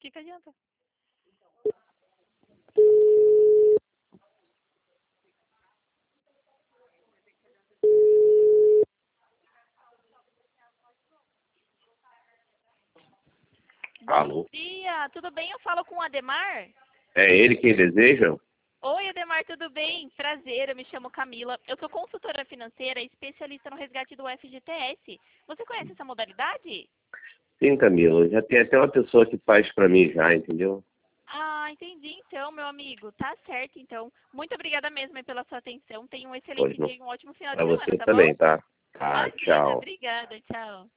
que adianta? Alô? Bom dia, tudo bem? Eu falo com o Ademar? É ele quem deseja? Oi, Ademar, tudo bem? Prazer, eu me chamo Camila. Eu sou consultora financeira e especialista no resgate do FGTS. Você conhece essa modalidade? Sim, Camila. Já tem até uma pessoa que faz pra mim já, entendeu? Ah, entendi então, meu amigo. Tá certo, então. Muito obrigada mesmo aí pela sua atenção. Tenha um Pois excelente não. dia e um ótimo final Pra de semana, você tá bom? também, tá? Tá, Imagina, tchau. obrigada, tchau.